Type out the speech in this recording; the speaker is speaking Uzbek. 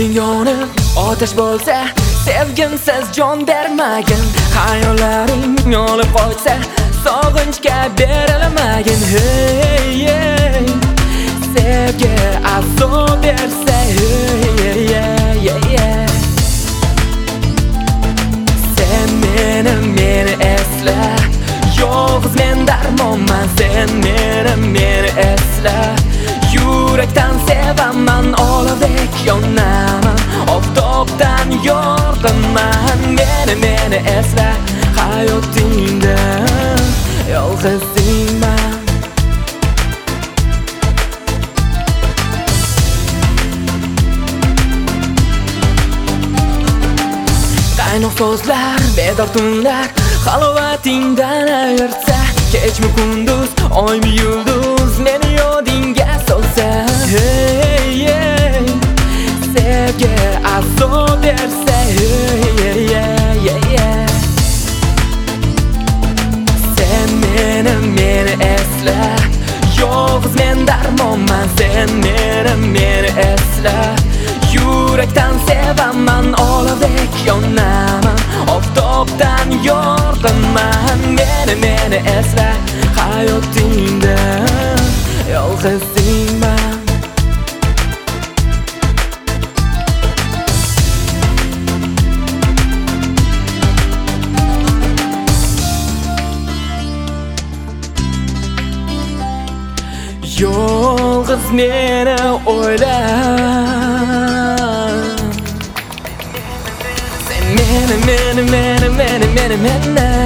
qalbing yonib otash bo'lsa, sevgimsiz jon bermagin. Xayollaring yonib qolsa, sog'inchga berilmagin. Hey, hey, sevgi azob bersa, hey, hey, hey, hey. Sen meni esla, yolg'iz men darmonman. Sen meni esla, yurakdan sevaman, olovdek yonaman, oftobdan yorqinman. Meni esla, hayotingda yolg'izingman. Qaynoq so'zlar, bedor tunlar xalovatingdan ayirsa, kechmi kunduz, oymi yulduz meni yodingga solsa. Hey, hey, sevgi azob bersa, hey, hey, hey, hey. Sen meni esla, yolg'iz men darmonman. Sen meni esla, yurakdan sevaman, olovdek yonaman, oftobdan yorqinman. Meni esla, hayotingda yolg'izingman. Yolg'iz meni o'yla, sen meni